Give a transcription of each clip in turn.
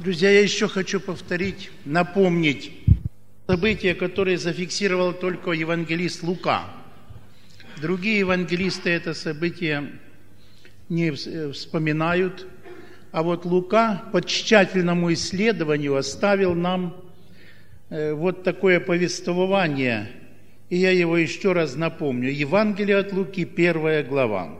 Друзья, я еще хочу повторить, напомнить события, которые зафиксировал только евангелист Лука. Другие евангелисты это событие не вспоминают, а вот Лука по тщательному исследованию оставил нам вот такое повествование, и я его еще раз напомню. Евангелие от Луки, 1 глава,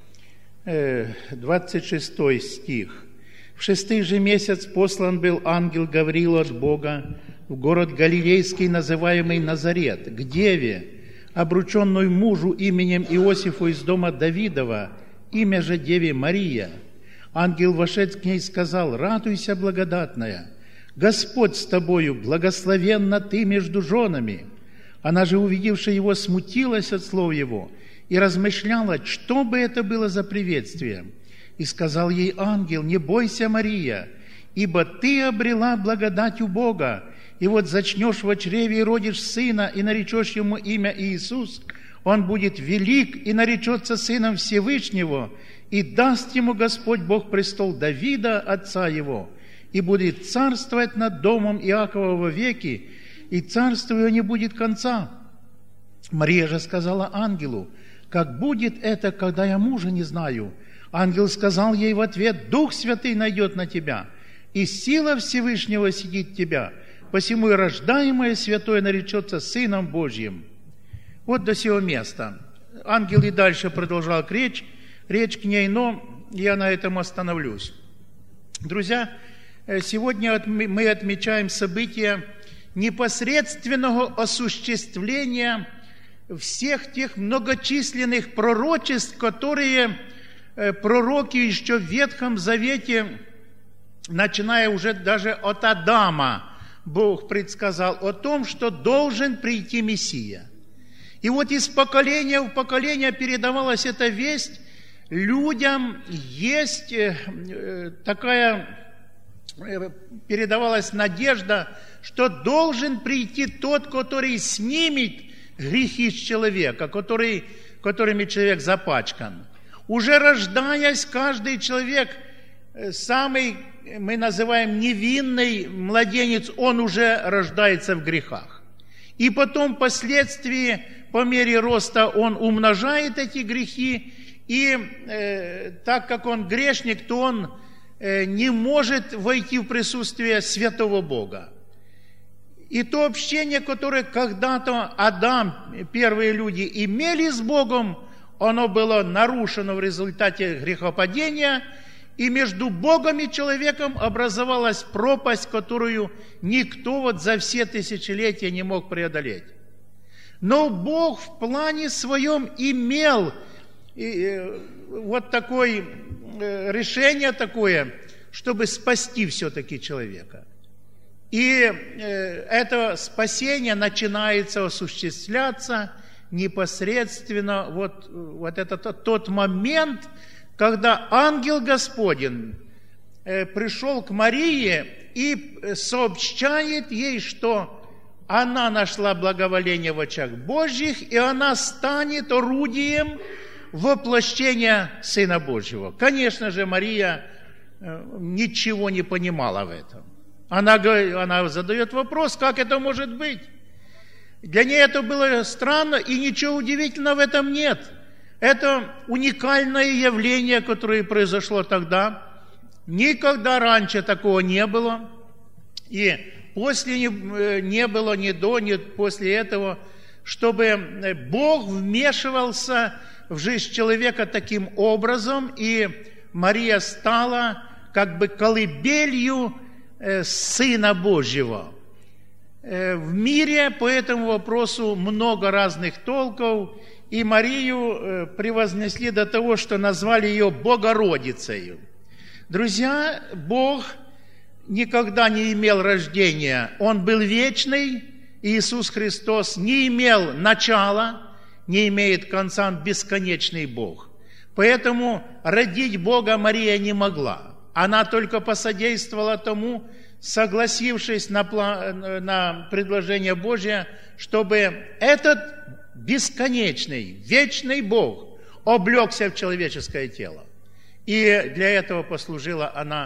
26 стих. «В 6-й же месяц послан был ангел Гавриил от Бога в город Галилейский, называемый Назарет, к деве, обрученную мужу именем Иосифу из дома Давидова, имя же деве Мария. Ангел, вошед к ней, сказал: радуйся, благодатная, Господь с тобою, благословенна ты между женами. Она же, увидевши его, смутилась от слов его и размышляла, что бы это было за приветствие. И сказал ей ангел: не бойся, Мария, ибо ты обрела благодать у Бога, и вот зачнешь во чреве и родишь сына, и наречешь ему имя Иисус. Он будет велик и наречется сыном Всевышнего, и даст ему Господь Бог престол Давида, отца его, и будет царствовать над домом Иакова вовеки, и царству его не будет конца. Мария же сказала ангелу: как будет это, когда я мужа не знаю? Ангел сказал ей в ответ: Дух Святый найдет на тебя, и сила Всевышнего сидит в тебя, посему и рождаемое святое наречется Сыном Божьим». Вот до сего места. Ангел и дальше продолжал речь к ней, но я на этом остановлюсь. Друзья, сегодня мы отмечаем событие непосредственного осуществления всех тех многочисленных пророчеств, которые пророки еще в Ветхом Завете, начиная уже даже от Адама, Бог предсказал о том, что должен прийти Мессия. И вот из поколения в поколение передавалась эта весть. Людям есть передавалась надежда, что должен прийти тот, который снимет грехи с человека, которыми человек запачкан. Уже рождаясь, каждый человек, самый, мы называем, невинный младенец, он уже рождается в грехах. И потом, впоследствии, по мере роста, он умножает эти грехи, и так как он грешник, то он не может войти в присутствие святого Бога. И то общение, которое когда-то Адам, первые люди, имели с Богом, оно было нарушено в результате грехопадения, и между Богом и человеком образовалась пропасть, которую никто вот за все тысячелетия не мог преодолеть. Но Бог в плане своем имел вот такое решение такое, чтобы спасти все-таки человека. И это спасение начинается осуществляться непосредственно вот этот тот момент, когда ангел Господень пришел к Марии и сообщает ей, что она нашла благоволение в очах Божьих, и она станет орудием воплощения Сына Божьего. Конечно же, Мария ничего не понимала в этом. Она задает вопрос, как это может быть? Для нее это было странно, и ничего удивительного в этом нет. Это уникальное явление, которое произошло тогда. Никогда раньше такого не было. И после не было ни до, ни после этого, чтобы Бог вмешивался в жизнь человека таким образом, и Мария стала как бы колыбелью Сына Божьего. В мире по этому вопросу много разных толков, и Марию превознесли до того, что назвали ее Богородицей. Друзья, Бог никогда не имел рождения. Он был вечный, Иисус Христос не имел начала, не имеет конца, Он бесконечный Бог. Поэтому родить Бога Мария не могла. Она только посодействовала тому, согласившись на предложение Божье, чтобы этот бесконечный, вечный Бог облегся в человеческое тело. И для этого послужила она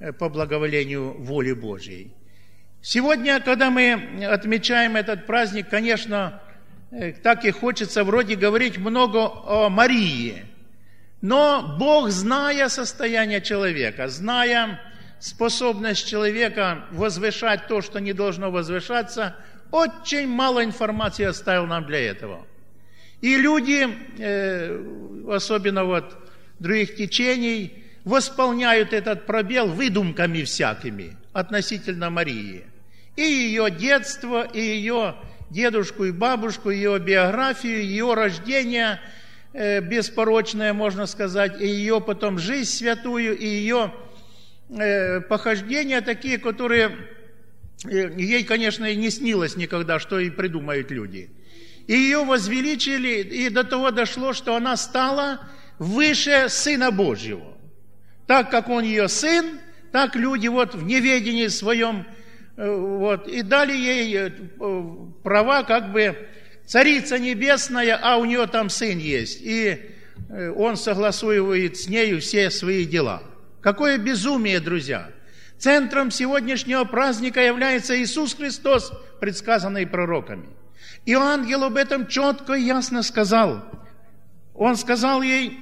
по благоволению воли Божьей. Сегодня, когда мы отмечаем этот праздник, конечно, так и хочется вроде говорить много о Марии. Но Бог, зная состояние человека, зная способность человека возвышать то, что не должно возвышаться, очень мало информации оставил нам для этого. И люди, особенно вот других течений, восполняют этот пробел выдумками всякими относительно Марии. И ее детство, и ее дедушку и бабушку, ее биографию, ее рождение беспорочное, можно сказать, и ее потом жизнь святую, и ее похождения такие, которые ей, конечно, и не снилось никогда, что и придумают люди. И ее возвеличили, и до того дошло, что она стала выше Сына Божьего. Так как Он ее Сын, так люди вот в неведении своем вот, и дали ей права, как бы Царица Небесная, а у нее там Сын есть, и Он согласует с нею все свои дела. Какое безумие, друзья! Центром сегодняшнего праздника является Иисус Христос, предсказанный пророками. И ангел об этом четко и ясно сказал. Он сказал ей: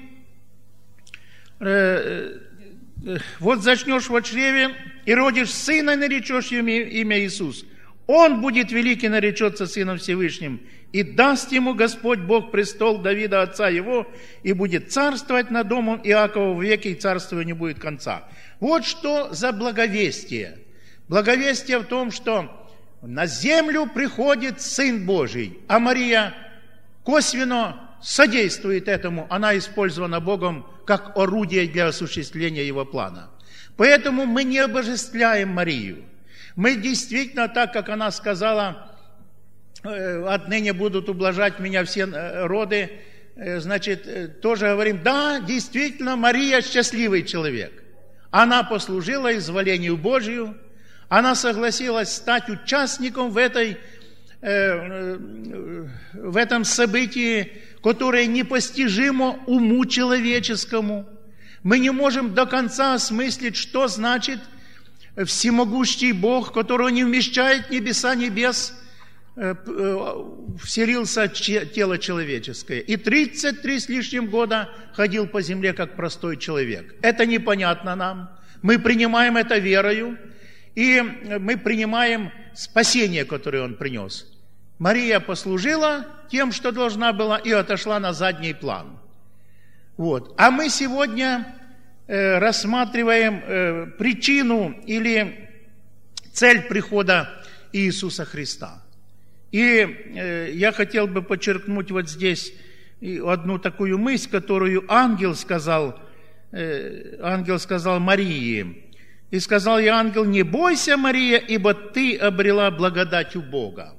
вот зачнешь во чреве и родишь сына, наречешь имя Иисус. Он будет великий, наречется Сыном Всевышним, и даст ему Господь Бог престол Давида, отца его, и будет царствовать над домом Иакова в веки, и царствию не будет конца. Вот что за благовестие. Благовестие в том, что на землю приходит Сын Божий, а Мария косвенно содействует этому. Она использована Богом как орудие для осуществления Его плана. Поэтому мы не обожествляем Марию. Мы действительно, так как она сказала: отныне будут ублажать меня все роды, значит, тоже говорим: да, действительно, Мария счастливый человек. Она послужила изволению Божию, она согласилась стать участником в этом событии, которое непостижимо уму человеческому. Мы не можем до конца осмыслить, что значит всемогущий Бог, которого не вмещает небеса небес, вселился в тело человеческое. И 33 с лишним года ходил по земле, как простой человек. Это непонятно нам. Мы принимаем это верою, и мы принимаем спасение, которое Он принес. Мария послужила тем, что должна была, и отошла на задний план. Вот. А мы сегодня рассматриваем причину или цель прихода Иисуса Христа. И я хотел бы подчеркнуть вот здесь одну такую мысль, которую ангел сказал Марии. И сказал ей ангел: не бойся, Мария, ибо ты обрела благодать у Бога.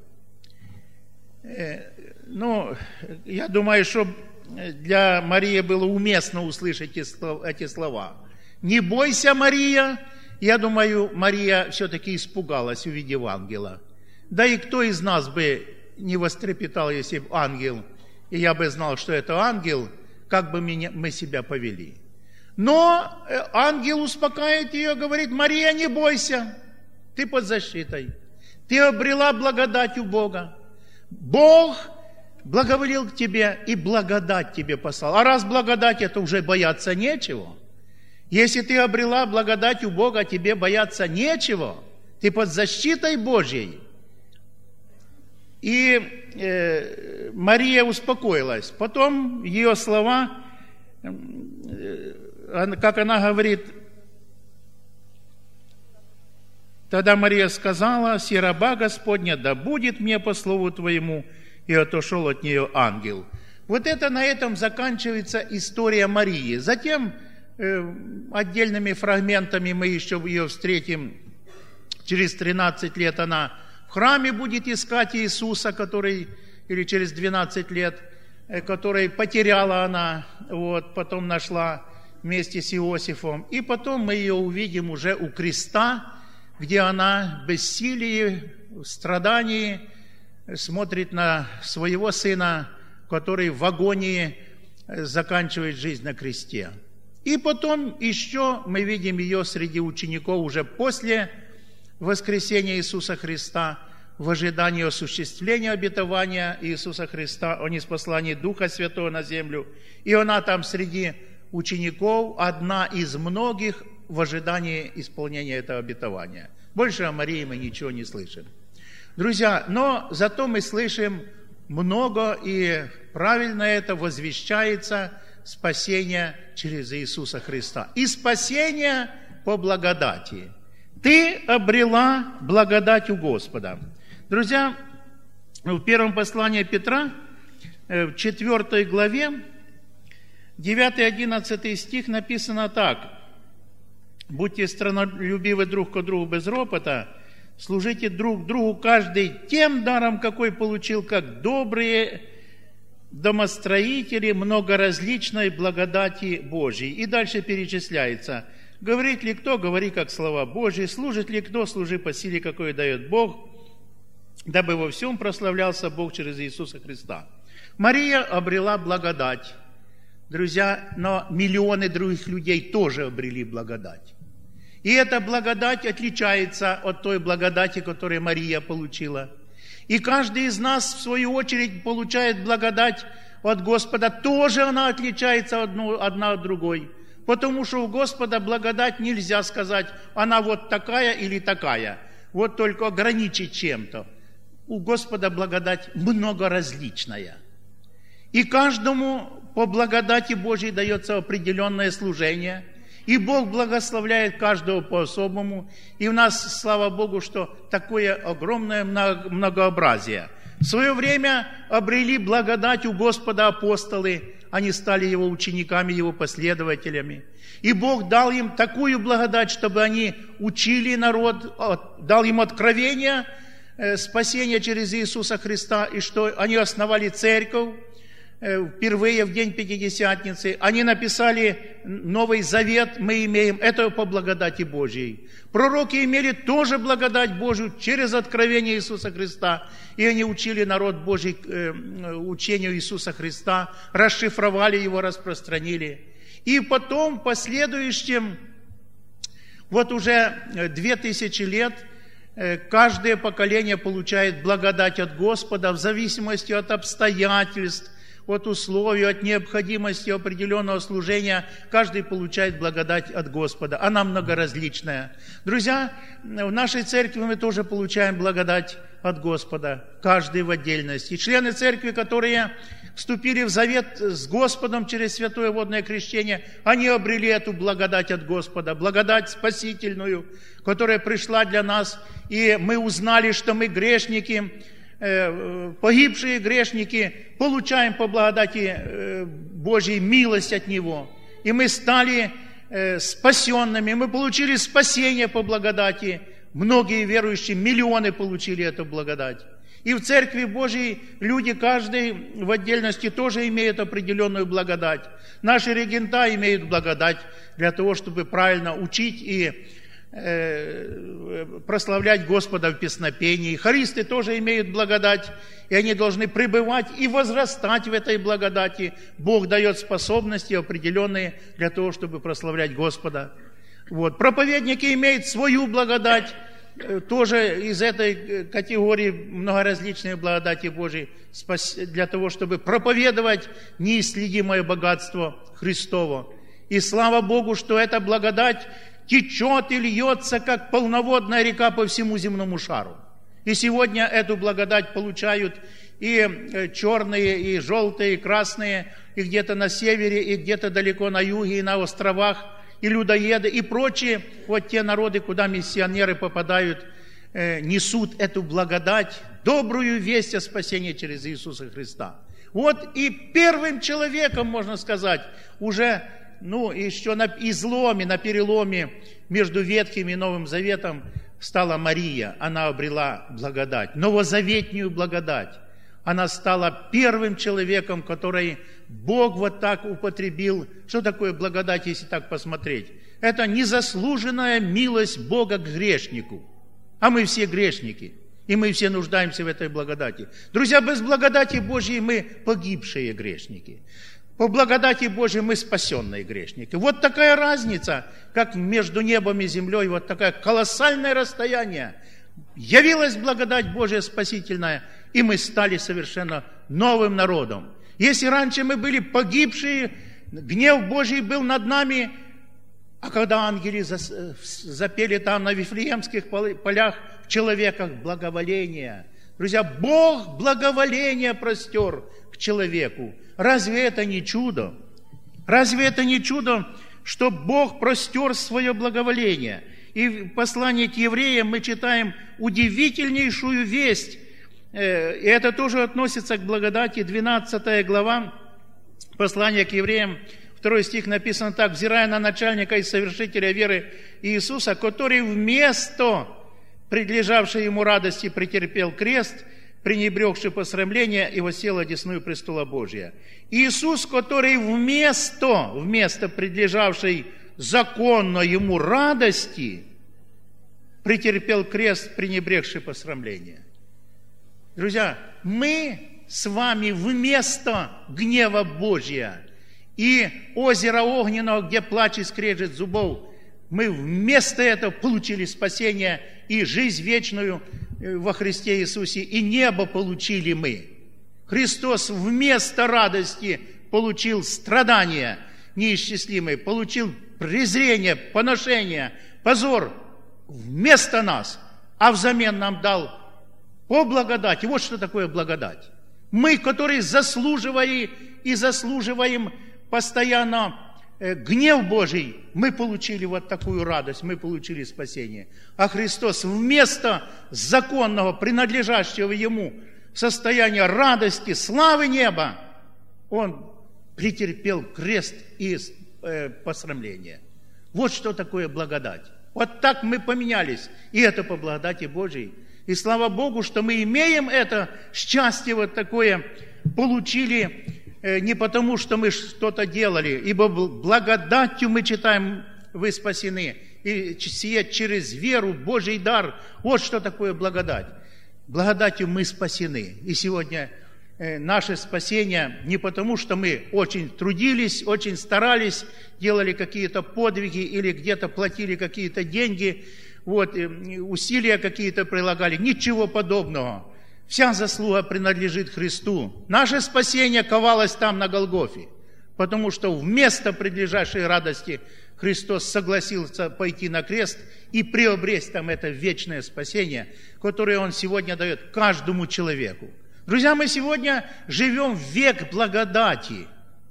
Ну, я думаю, что для Марии было уместно услышать эти слова. Не бойся, Мария. Я думаю, Мария все-таки испугалась, увидев ангела. Да и кто из нас бы не вострепетал, если бы ангел, и я бы знал, что это ангел, как бы мы себя повели. Но ангел успокаивает ее, говорит: Мария, не бойся, ты под защитой. Ты обрела благодать у Бога. Бог благоволил к тебе и благодать тебе послал. А раз благодать, это уже бояться нечего. Если ты обрела благодать у Бога, тебе бояться нечего. Ты под защитой Божьей. И Мария успокоилась. Потом ее слова, как она говорит: тогда Мария сказала: «Си раба Господня, да будет мне по слову Твоему», и отошел от нее ангел. Вот это на этом заканчивается история Марии. Затем отдельными фрагментами мы еще ее встретим. Через 13 лет она в храме будет искать Иисуса, или через 12 лет, который потеряла она, вот, потом нашла вместе с Иосифом. И потом мы ее увидим уже у креста, где она в бессилии, в страдании смотрит на своего сына, который в агонии заканчивает жизнь на кресте. И потом еще мы видим ее среди учеников уже после воскресения Иисуса Христа, в ожидании осуществления обетования Иисуса Христа о ниспослании Духа Святого на землю. И она там среди учеников, одна из многих в ожидании исполнения этого обетования. Больше о Марии мы ничего не слышим. Друзья, но зато мы слышим много, и правильно это возвещается спасение через Иисуса Христа. И спасение по благодати. Ты обрела благодать у Господа. Друзья, в первом послании Петра, в 4 главе, 9-11 стих написано так. «Будьте странолюбивы друг к другу без ропота, служите друг другу каждый тем даром, какой получил, как добрые домостроители многоразличной благодати Божьей». И дальше перечисляется. «Говорит ли кто, говори как слова Божьи, служит ли кто, служи по силе, какой дает Бог, дабы во всем прославлялся Бог через Иисуса Христа». Мария обрела благодать. Друзья, но миллионы других людей тоже обрели благодать. И эта благодать отличается от той благодати, которую Мария получила. И каждый из нас, в свою очередь, получает благодать от Господа. Тоже она отличается одна от другой. Потому что у Господа благодать нельзя сказать, она вот такая или такая. Вот только ограничить чем-то. У Господа благодать многоразличная. И каждому по благодати Божьей дается определенное служение. И Бог благословляет каждого по-особому. И у нас, слава Богу, что такое огромное многообразие. В свое время обрели благодать у Господа апостолы. Они стали Его учениками, Его последователями. И Бог дал им такую благодать, чтобы они учили народ, дал им откровение, спасение через Иисуса Христа, и что они основали церковь впервые в день Пятидесятницы. Они написали Новый Завет, мы имеем, это по благодати Божьей. Пророки имели тоже благодать Божью через откровение Иисуса Христа, и они учили народ Божий учению Иисуса Христа, расшифровали его, распространили. И потом, в последующем, вот уже 2000 лет, каждое поколение получает благодать от Господа в зависимости от обстоятельств, от условий, от необходимости определенного служения. Каждый получает благодать от Господа. Она многоразличная. Друзья, в нашей церкви мы тоже получаем благодать от Господа. Каждый в отдельности. Члены церкви, которые вступили в завет с Господом через святое водное крещение, они обрели эту благодать от Господа. Благодать спасительную, которая пришла для нас. И мы узнали, что мы грешники, погибшие грешники, получаем по благодати Божьей милость от Него. И мы стали спасенными, мы получили спасение по благодати. Многие верующие, миллионы получили эту благодать. И в Церкви Божьей люди, каждый в отдельности тоже имеет определенную благодать. Наши регента имеют благодать для того, чтобы правильно учить и прославлять Господа в песнопении. Хористы тоже имеют благодать, и они должны пребывать и возрастать в этой благодати. Бог дает способности определенные для того, чтобы прославлять Господа. Вот. Проповедники имеют свою благодать, тоже из этой категории многоразличные благодати Божьей, для того, чтобы проповедовать неисследимое богатство Христово. И слава Богу, что эта благодать течет и льется, как полноводная река по всему земному шару. И сегодня эту благодать получают и черные, и желтые, и красные, и где-то на севере, и где-то далеко на юге, и на островах, и людоеды, и прочие, вот те народы, куда миссионеры попадают, несут эту благодать, добрую весть о спасении через Иисуса Христа. Вот и первым человеком, можно сказать, уже еще на изломе, на переломе между Ветхим и Новым Заветом стала Мария. Она обрела благодать, новозаветнюю благодать. Она стала первым человеком, который Бог вот так употребил. Что такое благодать, если так посмотреть? Это незаслуженная милость Бога к грешнику. А мы все грешники, и мы все нуждаемся в этой благодати. Друзья, без благодати Божьей мы погибшие грешники. по благодати Божией мы спасенные грешники. Вот такая разница, как между небом и землей, вот такое колоссальное расстояние. Явилась благодать Божия спасительная, и мы стали совершенно новым народом. Если раньше мы были погибшие, гнев Божий был над нами, а когда ангели запели там на Вифлеемских полях в человеках благоволение. Друзья, Бог благоволение простер к человеку. Разве это не чудо? Разве это не чудо, что Бог простер свое благоволение? И в послании к евреям мы читаем удивительнейшую весть. И это тоже относится к благодати. 12 глава послания к евреям, 2 стих написано так: «Взирая на начальника и совершителя веры Иисуса, который вместо предлежавшей ему радости претерпел крест, пренебрегший посрамление, и воссел одесную престола Божия». Иисус, который вместо предлежавшей законно ему радости претерпел крест, пренебрегший посрамление. Друзья, мы с вами вместо гнева Божия и озера огненного, где плач и скрежет зубов, мы вместо этого получили спасение и жизнь вечную во Христе Иисусе, и небо получили мы. Христос вместо радости получил страдания неисчислимые, получил презрение, поношение, позор вместо нас, а взамен нам дал по благодати. Вот что такое благодать. Мы, которые заслуживали и заслуживаем постоянно гнев Божий, мы получили вот такую радость, мы получили спасение. А Христос вместо законного, принадлежащего Ему состояния радости, славы неба, Он претерпел крест и посрамление. Вот что такое благодать. Вот так мы поменялись. И это по благодати Божией. И слава Богу, что мы имеем это счастье вот такое, получили не потому, что мы что-то делали, ибо благодатью мы читаем, вы спасены, и сие через веру, Божий дар. Вот что такое благодать. Благодатью мы спасены. И сегодня наше спасение не потому, что мы очень трудились, очень старались, делали какие-то подвиги или где-то платили какие-то деньги, вот, усилия какие-то прилагали. Ничего подобного. Вся заслуга принадлежит Христу. Наше спасение ковалось там на Голгофе, потому что вместо предлежащей радости Христос согласился пойти на крест и приобрести там это вечное спасение, которое Он сегодня дает каждому человеку. Друзья, мы сегодня живем в век благодати.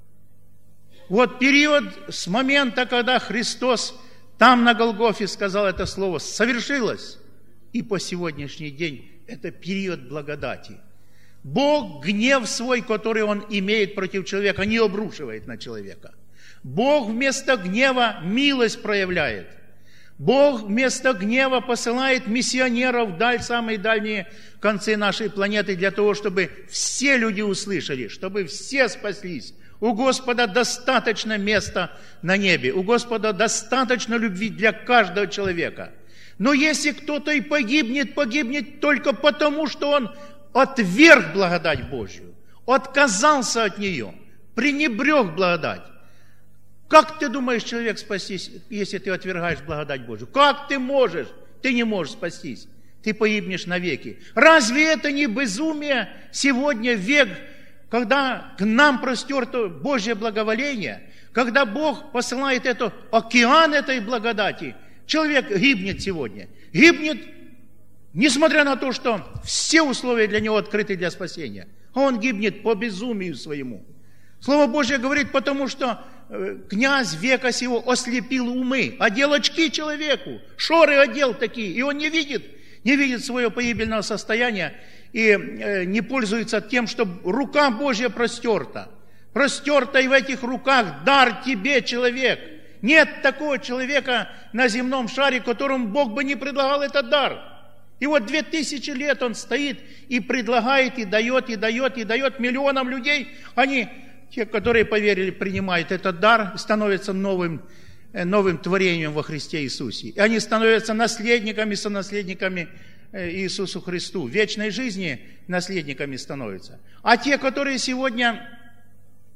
Вот период с момента, когда Христос там на Голгофе сказал это слово «совершилось», и по сегодняшний день это период благодати. Бог гнев свой, который Он имеет против человека, не обрушивает на человека. Бог вместо гнева милость проявляет. Бог вместо гнева посылает миссионеров в самые дальние концы нашей планеты для того, чтобы все люди услышали, чтобы все спаслись. У Господа достаточно места на небе, у Господа достаточно любви для каждого человека. Но если кто-то и погибнет, погибнет только потому, что он отверг благодать Божью, отказался от нее, пренебрег благодать. Как ты думаешь, человек спастись, если ты отвергаешь благодать Божью? Как ты можешь? Ты не можешь спастись. Ты погибнешь навеки. Разве это не безумие сегодня век, когда к нам простерто Божье благоволение, когда Бог посылает океан этой благодати? Человек гибнет сегодня. Гибнет, несмотря на то, что все условия для него открыты для спасения. А он гибнет по безумию своему. Слово Божье говорит, потому что князь века сего ослепил умы, одел очки человеку, шоры одел такие, и он не видит свое погибельного состояния и не пользуется тем, что рука Божья простерта. Простерта, и в этих руках дар тебе, человек. Нет такого человека на земном шаре, которому Бог бы не предлагал этот дар. И вот 2000 лет он стоит и предлагает, и дает миллионам людей. Они, те, которые поверили, принимают этот дар, становятся новым творением во Христе Иисусе. И они становятся наследниками, сонаследниками Иисусу Христу. Вечной жизни наследниками становятся. А те, которые сегодня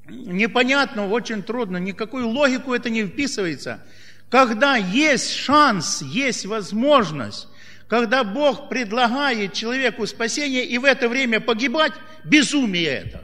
непонятно, очень трудно, никакую логику это не вписывается. Когда есть шанс, есть возможность, когда Бог предлагает человеку спасение и в это время погибать, безумие это.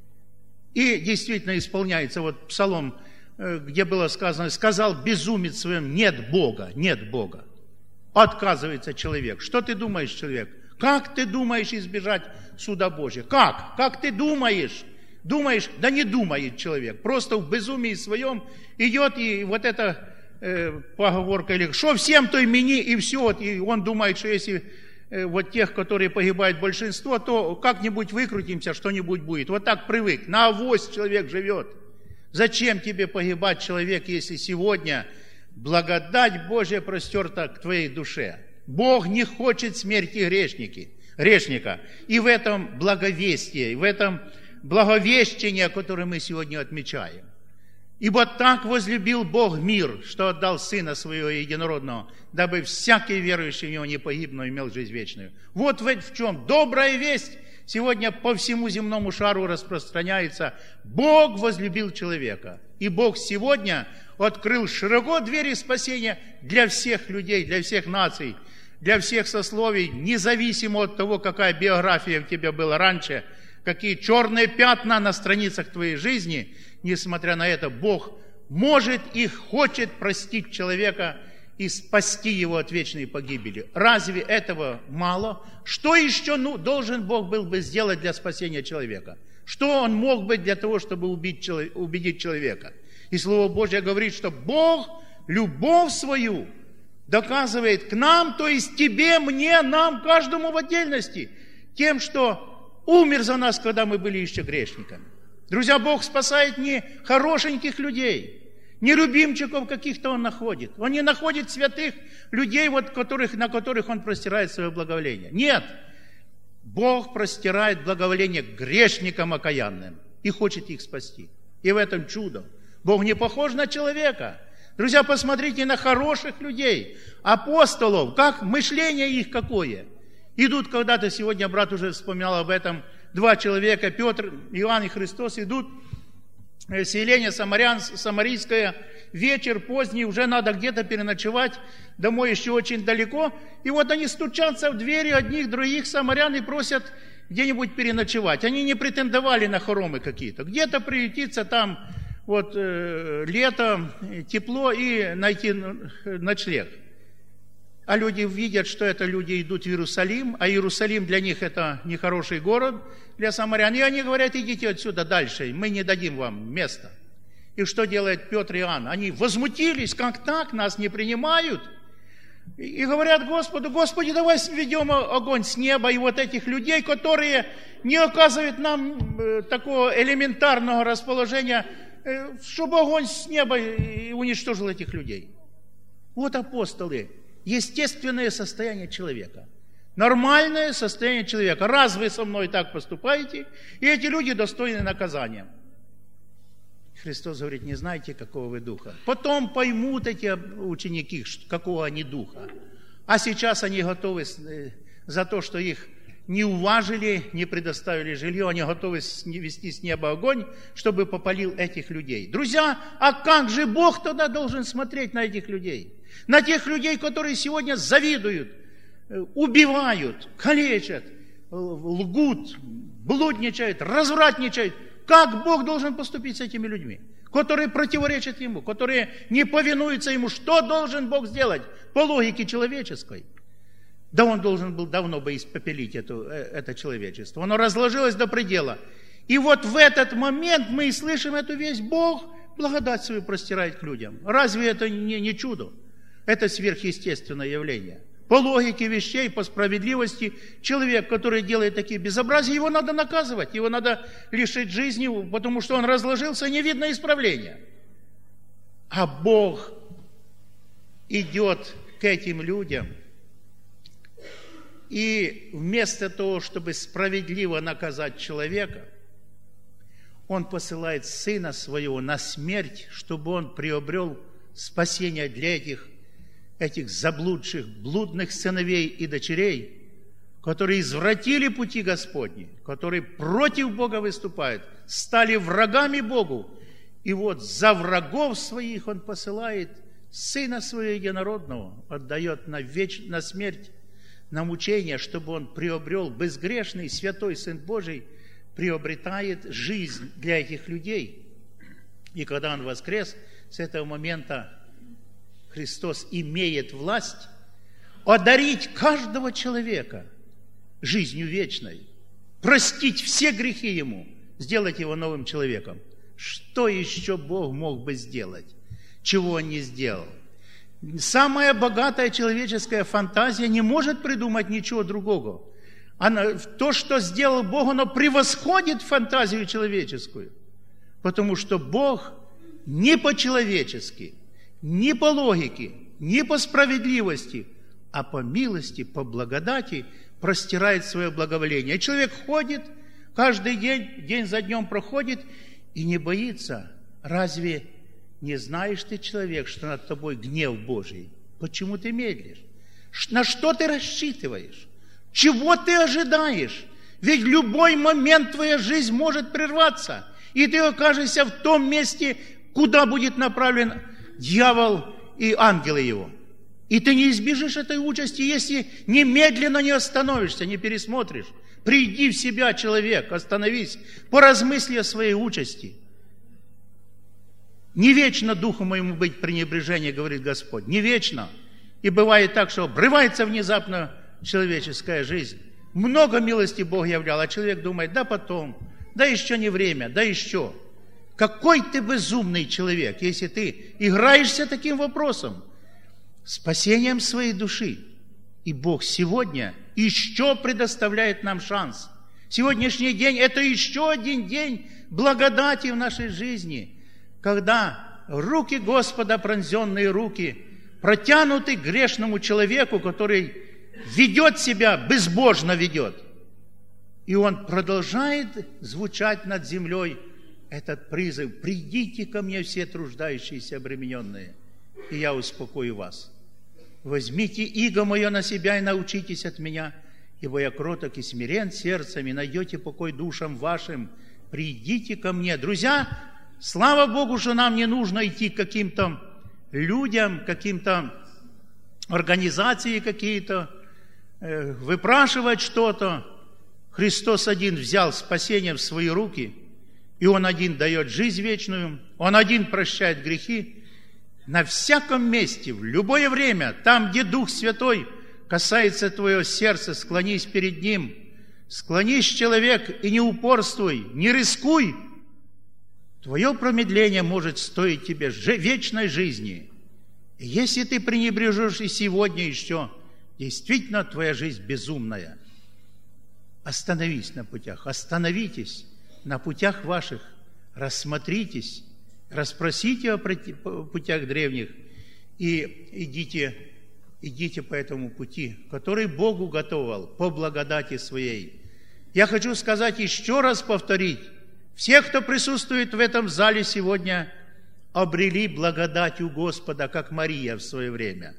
И действительно исполняется вот псалом, где было сказано: сказал безумец своим: нет Бога, нет Бога. Отказывается человек. Что ты думаешь, человек? Как ты думаешь избежать суда Божия? Как? Как ты думаешь? Думаешь? Да не думает человек. Просто в безумии своем идет, и вот эта поговорка, или что всем, то и мени, и все. И он думает, что если вот тех, которые погибают большинство, то как-нибудь выкрутимся, что-нибудь будет. Вот так привык. На авось человек живет. Зачем тебе погибать, человек, если сегодня благодать Божья простерта к твоей душе? Бог не хочет смерти грешника. И в этом благовестии, в этом благовещении, которое мы сегодня отмечаем. Ибо так возлюбил Бог мир, что отдал Сына Своего Единородного, дабы всякий верующий в Него не погиб, но имел жизнь вечную. Вот в чем добрая весть сегодня по всему земному шару распространяется. Бог возлюбил человека. И Бог сегодня открыл широко двери спасения для всех людей, для всех наций, для всех сословий, независимо от того, какая биография у тебя была раньше, какие черные пятна на страницах твоей жизни. Несмотря на это, Бог может и хочет простить человека и спасти его от вечной погибели. Разве этого мало? Что еще должен Бог был бы сделать для спасения человека? Что Он мог бы для того, чтобы убедить человека? И Слово Божье говорит, что Бог любовь свою доказывает к нам, то есть тебе, мне, нам, каждому в отдельности, тем, что умер за нас, когда мы были еще грешниками. Друзья, Бог спасает не хорошеньких людей, не любимчиков каких-то Он находит. Он не находит святых людей, на которых Он простирает свое благоволение. Нет, Бог простирает благоволение к грешникам окаянным и хочет их спасти. И в этом чудо. Бог не похож на человека. Друзья, посмотрите на хороших людей, апостолов, как мышление их какое. Идут когда-то, сегодня брат уже вспоминал об этом, 2 человека, Петр, Иоанн и Христос, идут, селение самарийское, вечер поздний, уже надо где-то переночевать, домой еще очень далеко. И вот они стучатся в двери одних, других самарян и просят где-нибудь переночевать. Они не претендовали на хоромы какие-то. Где-то приютиться там, вот лето, тепло и найти ночлег. А люди видят, что это люди идут в Иерусалим, а Иерусалим для них это нехороший город, для самарян. И они говорят: идите отсюда дальше, мы не дадим вам места. И что делает Петр и Иоанн? Они возмутились: как так, нас не принимают? И говорят Господу: Господи, давай сведем огонь с неба, и вот этих людей, которые не оказывают нам такого элементарного расположения, чтобы огонь с неба уничтожил этих людей. Вот апостолы. Естественное состояние человека. Нормальное состояние человека. Раз вы со мной так поступаете, и эти люди достойны наказания. Христос говорит: не знаете, какого вы духа. Потом поймут эти ученики, какого они духа. А сейчас они готовы за то, что их не уважили, не предоставили жилье, они готовы вести с неба огонь, чтобы попалил этих людей. Друзья, а как же Бог тогда должен смотреть на этих людей? На тех людей, которые сегодня завидуют, убивают, калечат, лгут, блудничают, развратничают. Как Бог должен поступить с этими людьми, которые противоречат Ему, которые не повинуются Ему? Что должен Бог сделать по логике человеческой? Да Он должен был давно бы испепелить это человечество. Оно разложилось до предела. И вот в этот момент мы и слышим эту весть: Бог благодать свою простирает к людям. Разве это не чудо? Это сверхъестественное явление. По логике вещей, по справедливости, человек, который делает такие безобразия, его надо наказывать, его надо лишить жизни, потому что он разложился, не видно исправления. А Бог идет к этим людям, и вместо того, чтобы справедливо наказать человека, Он посылает Сына Своего на смерть, чтобы Он приобрел спасение для этих заблудших, блудных сыновей и дочерей, которые извратили пути Господни, которые против Бога выступают, стали врагами Богу. И вот за врагов своих Он посылает Сына Своего Единородного, отдает на смерть, на мучение, чтобы Он приобрел безгрешный, святой Сын Божий, приобретает жизнь для этих людей. И когда Он воскрес, с этого момента Христос имеет власть одарить каждого человека жизнью вечной, простить все грехи ему, сделать его новым человеком. Что еще Бог мог бы сделать, чего Он не сделал? Самая богатая человеческая фантазия не может придумать ничего другого. То, что сделал Бог, оно превосходит фантазию человеческую. Потому что Бог не по-человечески, не по логике, не по справедливости, а по милости, по благодати простирает свое благоволение. И человек ходит, каждый день за днем проходит и не боится. Разве не знаешь ты, человек, что над тобой гнев Божий? Почему ты медлишь? На что ты рассчитываешь? Чего ты ожидаешь? Ведь в любой момент твоя жизнь может прерваться, и ты окажешься в том месте, куда будет направлен дьявол и ангелы его. И ты не избежишь этой участи, если немедленно не остановишься, не пересмотришь. Приди в себя, человек, остановись, поразмысли о своей участи. Не вечно духу моему быть пренебрежение, говорит Господь, не вечно. И бывает так, что обрывается внезапно человеческая жизнь. Много милости Бог являл, а человек думает, да потом, да еще не время, да еще. Какой ты безумный человек, если ты играешься таким вопросом, спасением своей души. И Бог сегодня еще предоставляет нам шанс. Сегодняшний день – это еще один день благодати в нашей жизни, когда руки Господа, пронзенные руки, протянуты к грешному человеку, который ведет себя, безбожно ведет. И он продолжает звучать над землей этот призыв: «Придите ко мне все труждающиеся, обремененные, и я успокою вас. Возьмите иго мое на себя и научитесь от меня, ибо я кроток и смирен сердцем, и найдете покой душам вашим. Придите ко мне». Друзья, слава Богу, что нам не нужно идти к каким-то людям, каким-то организации какие-то, выпрашивать что-то. Христос один взял спасение в свои руки, и Он один дает жизнь вечную, Он один прощает грехи. На всяком месте, в любое время, там, где Дух Святой касается твоего сердца, склонись перед Ним. Склонись, человек, и не упорствуй, не рискуй. Твое промедление может стоить тебе вечной жизни. И если ты пренебрежешь и сегодня еще, действительно твоя жизнь безумная. Остановись на путях, остановитесь на путях ваших, рассмотритесь, расспросите о путях древних и идите по этому пути, который Бог уготовал по благодати Своей. Я хочу сказать, еще раз повторить, все, кто присутствует в этом зале сегодня, обрели благодать у Господа, как Мария в свое время.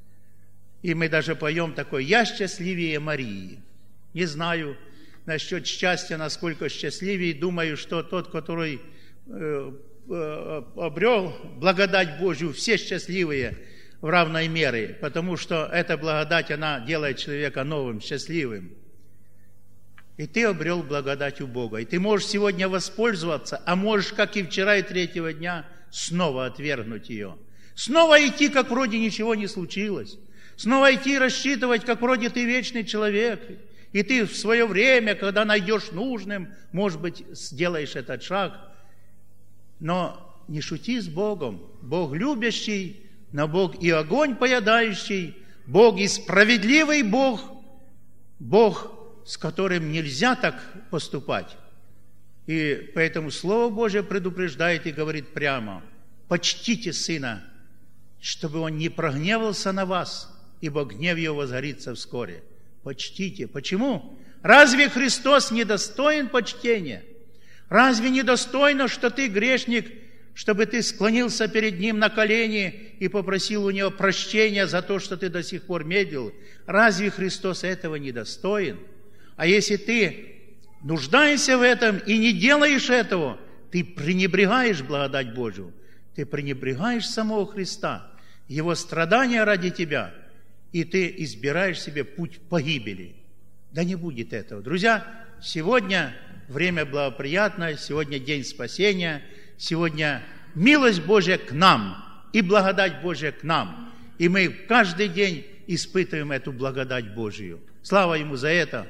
И мы даже поем такой: «Я счастливее Марии». Не знаю насчет счастья, насколько счастливее. Думаю, что тот, который обрел благодать Божью, все счастливые в равной мере, потому что эта благодать, она делает человека новым, счастливым. И ты обрел благодать у Бога. И ты можешь сегодня воспользоваться, а можешь, как и вчера и третьего дня, снова отвергнуть ее. Снова идти, как вроде ничего не случилось. Снова идти и рассчитывать, как вроде ты вечный человек. И ты в свое время, когда найдешь нужным, может быть, сделаешь этот шаг. Но не шути с Богом. Бог любящий, но Бог и огонь поедающий, Бог и справедливый Бог, Бог, с которым нельзя так поступать. И поэтому Слово Божие предупреждает и говорит прямо: почтите Сына, чтобы Он не прогневался на вас, ибо гнев Его возгорится вскоре. Почтите. Почему? Разве Христос недостоин почтения? Разве недостойно, что ты, грешник, чтобы ты склонился перед Ним на колени и попросил у Него прощения за то, что ты до сих пор медлил? Разве Христос этого недостоин? А если ты нуждаешься в этом и не делаешь этого, ты пренебрегаешь благодать Божию, ты пренебрегаешь самого Христа, Его страдания ради тебя, и ты избираешь себе путь погибели. Да не будет этого. Друзья, сегодня время благоприятное, сегодня день спасения, сегодня милость Божья к нам и благодать Божья к нам. И мы каждый день испытываем эту благодать Божию. Слава Ему за это.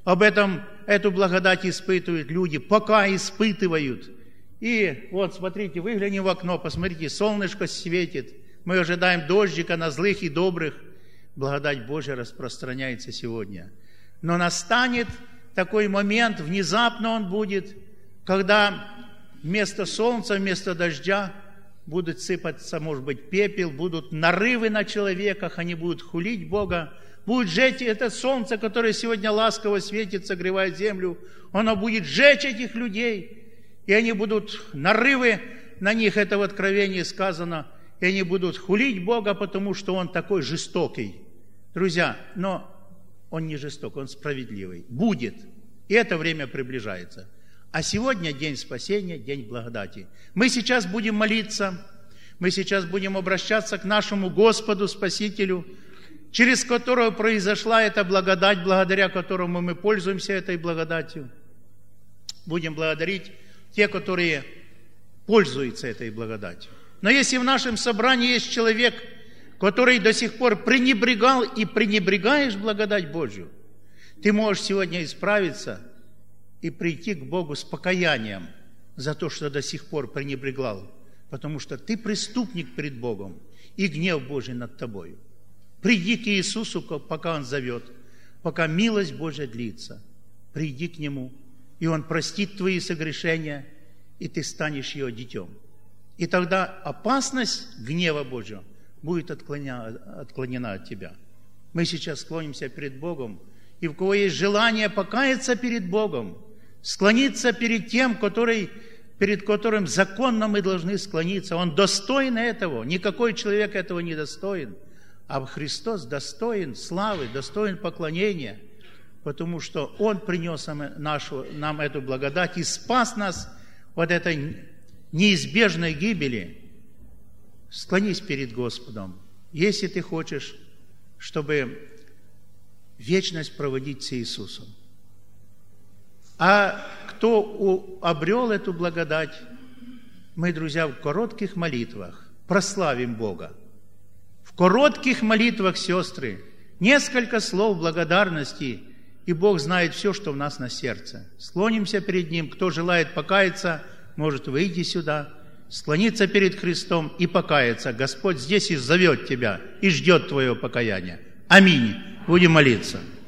Эту благодать испытывают люди, пока испытывают. И вот, смотрите, выглянем в окно, посмотрите, солнышко светит. Мы ожидаем дождика на злых и добрых. Благодать Божья распространяется сегодня. Но настанет такой момент, внезапно он будет, когда вместо солнца, вместо дождя будут сыпаться, может быть, пепел, будут нарывы на человеках, они будут хулить Бога. Будет жечь это солнце, которое сегодня ласково светит, согревает землю, оно будет жечь этих людей, и они будут, нарывы на них, это в Откровении сказано, и они будут хулить Бога, потому что Он такой жестокий. Друзья, но Он не жесток, Он справедливый. Будет. И это время приближается. А сегодня день спасения, день благодати. Мы сейчас будем молиться, мы сейчас будем обращаться к нашему Господу, Спасителю, через которого произошла эта благодать, благодаря которому мы пользуемся этой благодатью. Будем благодарить те, которые пользуются этой благодатью. Но если в нашем собрании есть человек, который до сих пор пренебрегал и пренебрегаешь благодать Божью, ты можешь сегодня исправиться и прийти к Богу с покаянием за то, что до сих пор пренебрегал, потому что ты преступник перед Богом, и гнев Божий над тобою. Приди к Иисусу, пока Он зовет, пока милость Божья длится. Приди к Нему, и Он простит твои согрешения, и ты станешь Его детем. И тогда опасность гнева Божьего будет отклонена от тебя. Мы сейчас склонимся перед Богом, и у кого есть желание покаяться перед Богом, склониться перед тем, перед которым законно мы должны склониться. Он достоин этого. Никакой человек этого не достоин. А Христос достоин славы, достоин поклонения, потому что Он принес нам эту благодать и спас нас от этой неизбежной гибели. Склонись перед Господом, если ты хочешь, чтобы вечность проводить с Иисусом. А кто обрел эту благодать, мы, друзья, в коротких молитвах прославим Бога. В коротких молитвах, сестры, несколько слов благодарности, и Бог знает все, что в нас на сердце. Склонимся перед Ним. Кто желает покаяться, может выйти сюда, склониться перед Христом и покаяться. Господь здесь и зовет тебя, и ждет твое покаяние. Аминь. Будем молиться.